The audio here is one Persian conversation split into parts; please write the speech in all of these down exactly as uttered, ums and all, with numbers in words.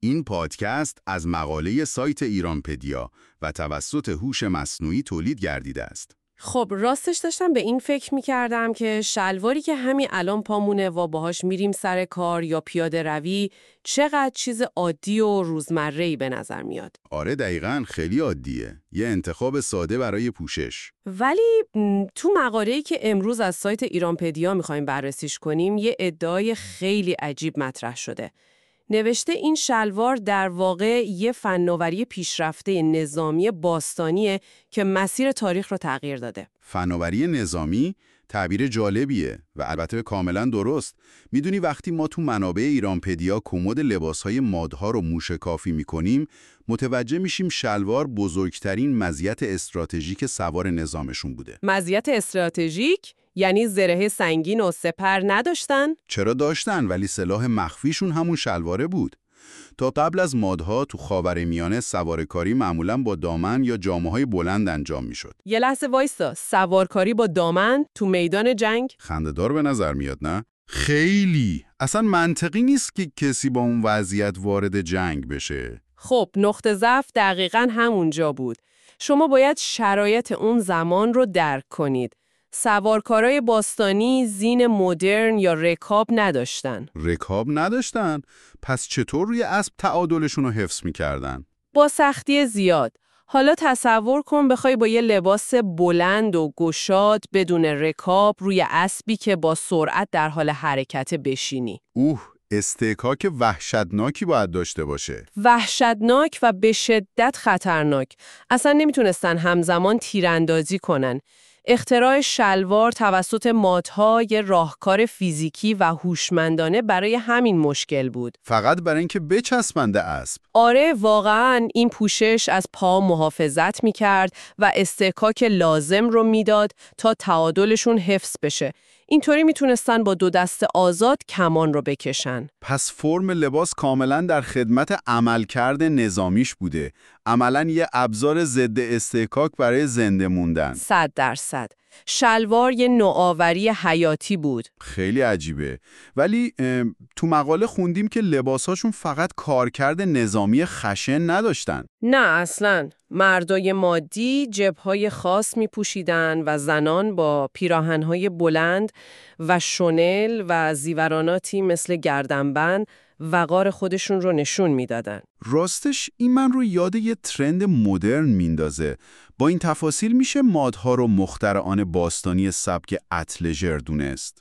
این پادکست از مقاله سایت ایرانپدیا و توسط هوش مصنوعی تولید گردیده است. خب راستش داشتم به این فکر می‌کردم که شلواری که همین الان پامونه و باهاش میریم سر کار یا پیاده روی چقدر چیز عادی و روزمره‌ای به نظر میاد. آره دقیقاً خیلی عادیه. یه انتخاب ساده برای پوشش. ولی تو مقاله‌ای که امروز از سایت ایرانپدیا می‌خوایم بررسیش کنیم یه ادعای خیلی عجیب مطرح شده. نوشته این شلوار در واقع یه فناوری پیشرفته نظامی باستانیه که مسیر تاریخ رو تغییر داده. فناوری نظامی تعبیر جالبیه و البته کاملا درست. میدونی وقتی ما تو منابع ایرانپدیا کمد لباسهای مادها رو موشکافی میکنیم، متوجه میشیم شلوار بزرگترین مزیت استراتژیک سوار نظامشون بوده. مزیت استراتژیک؟ یعنی زره سنگین و سپر نداشتن؟ چرا داشتن، ولی سلاح مخفیشون همون شلواره بود. تا قبل از مادها تو خاورمیانه سوارکاری معمولاً با دامن یا جامه‌های بلند انجام میشد. یه لحظه وایسا، سوارکاری با دامن تو میدان جنگ؟ خنده‌دار به نظر میاد نه؟ خیلی. اصلا منطقی نیست که کسی با اون وضعیت وارد جنگ بشه. خب نقطه ضعف دقیقاً همونجا بود. شما باید شرایط اون زمان رو درک کنید. سوارکارای باستانی زین مدرن یا رکاب نداشتن. رکاب نداشتن؟ پس چطور روی اسب تعادلشون رو حفظ می‌کردن؟ با سختی زیاد. حالا تصور کن بخوای با یه لباس بلند و گشاد بدون رکاب روی اسبی که با سرعت در حال حرکت بشینی. اوه، استحکاک وحشتناکی باید داشته باشه. وحشتناک و به شدت خطرناک. اصلا نمیتونستن همزمان تیراندازی کنن. اختراع شلوار توسط مادها یه راهکار فیزیکی و هوشمندانه برای همین مشکل بود. فقط برای اینکه بچسبنده اسب. آره واقعاً این پوشش از پا محافظت میکرد و استحکاک لازم رو میداد تا تعادلشون حفظ بشه. اینطوری میتونستن با دو دست آزاد کمان رو بکشن. پس فرم لباس کاملا در خدمت عملکرد نظامیش بوده. عملاً یه ابزار ضد استحکاک برای زنده موندن. صد درصد. شلوار یه نوآوری حیاتی بود. خیلی عجیبه. ولی تو مقاله خوندیم که لباساشون فقط کارکرد نظامی خشن نداشتن. نه اصلاً. مردای مادی جبه‌های خاص می پوشیدن و زنان با پیراهن‌های بلند و شنل و زیوراناتی مثل گردنبند وقار خودشون رو نشون میدادن. راستش این من رو یاد یه ترند مدرن میندازه. با این تفاصیل میشه مادها رو مخترعان باستانی سبک اتلژر دونست.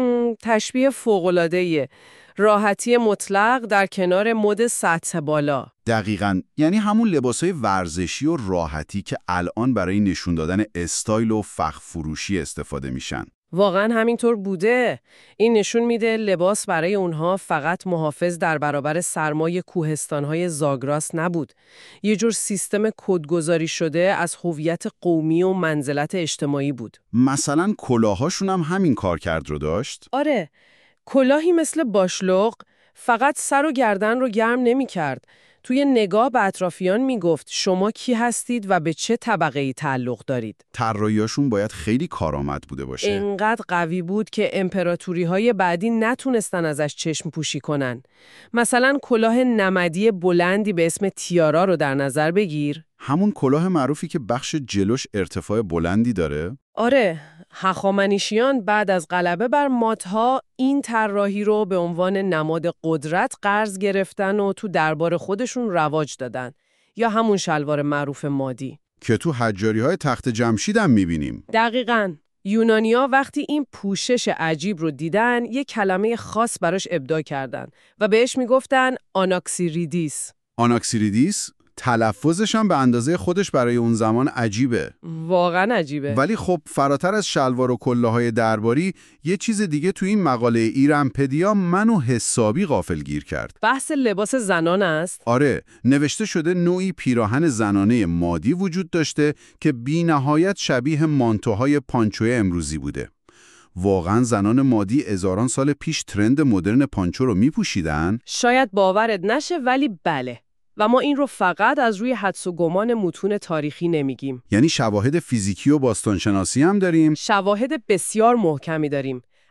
تشبیه فوق‌العاده‌ایه. راحتی مطلق در کنار مد سطح بالا. دقیقاً. یعنی همون لباسای ورزشی و راحتی که الان برای نشون دادن استایل و فخر فروشی استفاده میشن. واقعا همینطور بوده. این نشون میده لباس برای اونها فقط محافظ در برابر سرمای کوهستانهای زاگرس نبود. یه جور سیستم کدگذاری شده از هویت قومی و منزلت اجتماعی بود. مثلا کلاهاشون هم همین کارکرد رو داشت؟ آره. کلاهی مثل باشلق فقط سر و گردن رو گرم نمی کرد. توی نگاه به اطرافیان می گفت شما کی هستید و به چه طبقه‌ای تعلق دارید. طراحیاشون باید خیلی کارآمد بوده باشه. اینقدر قوی بود که امپراتوری‌های بعدی نتونستن ازش چشم پوشی کنن. مثلا کلاه نمدی بلندی به اسم تیارا رو در نظر بگیر. همون کلاه معروفی که بخش جلوش ارتفاع بلندی داره؟ آره. هخامنشیان بعد از غلبه بر مادها این طراحی رو به عنوان نماد قدرت قرض گرفتن و تو دربار خودشون رواج دادن. یا همون شلوار معروف مادی که تو حجاری‌های تخت جمشید هم می‌بینیم. دقیقاً. یونانیا وقتی این پوشش عجیب رو دیدن یک کلمه خاص براش ابداع کردن و بهش میگفتن آناکسیریدیس. آناکسیریدیس؟ تلفظش هم به اندازه خودش برای اون زمان عجیبه. واقعا عجیبه. ولی خب فراتر از شلوار و کلاه‌های درباری یه چیز دیگه تو این مقاله ایرانپدیا منو حسابی غافلگیر کرد. بحث لباس زنان است؟ آره، نوشته شده نوعی پیراهن زنانه مادی وجود داشته که بی‌نهایت شبیه مانتوهای پانچوی امروزی بوده. واقعا زنان مادی هزاران سال پیش ترند مدرن پانچو رو میپوشیدن؟ شاید باورت نشه ولی بله. و ما این رو فقط از روی حدس و گمان متون تاریخی نمیگیم. یعنی شواهد فیزیکی و باستانشناسی هم داریم؟ شواهد بسیار محکمی داریم.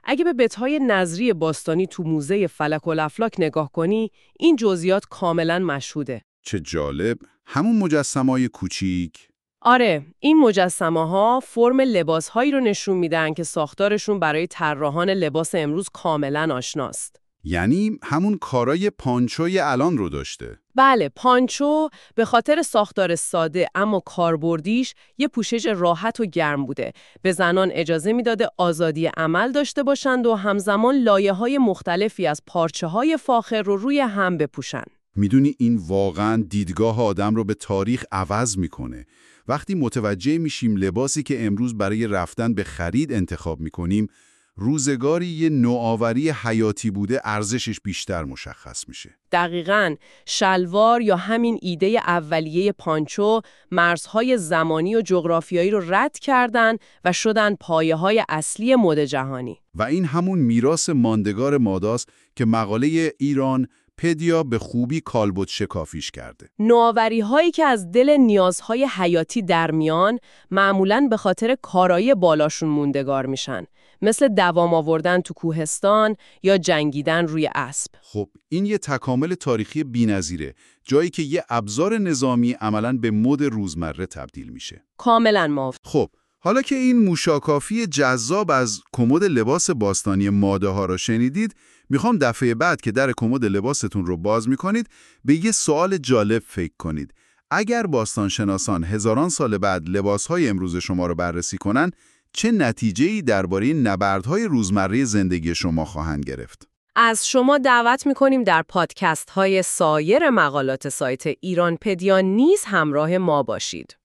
اگه به بت‌های نظری باستانی تو موزه فلک الافلاک نگاه کنی، این جزئیات کاملا مشهوده. چه جالب، همون مجسمه‌های کوچیک. آره، این مجسمه‌ها فرم لباس‌هایی رو نشون میدن که ساختارشون برای طراحان لباس امروز کاملا آشناست. یعنی همون کارای پانچوی الان رو داشته. بله، پانچو به خاطر ساختار ساده اما کاربردیش یه پوشش راحت و گرم بوده. به زنان اجازه میداده آزادی عمل داشته باشند و همزمان لایه‌های مختلفی از پارچه‌های فاخر رو روی هم بپوشن. میدونی این واقعاً دیدگاه آدم رو به تاریخ عوض میکنه. وقتی متوجه میشیم لباسی که امروز برای رفتن به خرید انتخاب میکنیم، روزگاری یه نوآوری حیاتی بوده، ارزشش بیشتر مشخص میشه. دقیقاً، شلوار یا همین ایده اولیه پانچو مرزهای زمانی و جغرافیایی رو رد کردن و شدن پایه‌های اصلی مد جهانی. و این همون میراث ماندگار ماداست که مقاله ایران پدیا به خوبی کالبد شکافیش کرده. نوآوری‌هایی که از دل نیازهای حیاتی در میان، معمولاً به خاطر کارایی بالاشون موندگار میشن، مثل دوام آوردن تو کوهستان یا جنگیدن روی اسب. خب این یه تکامل تاریخی بی‌نظیره، جایی که یه ابزار نظامی عملاً به مد روزمره تبدیل میشه. کاملاً موافقم. خب حالا که این موشاکافی جذاب از کمد لباس باستانی ماده ها رو شنیدید، میخوام دفعه بعد که در کمد لباستون رو باز میکنید به یه سوال جالب فکر کنید. اگر باستانشناسان هزاران سال بعد لباسهای امروز شما رو بررسی کنن، چه نتیجه‌ای درباره نبردهای روزمره زندگی شما خواهند گرفت؟ از شما دعوت میکنیم در پادکست های سایر مقالات سایت ایران پدیا نیز همراه ما باشید.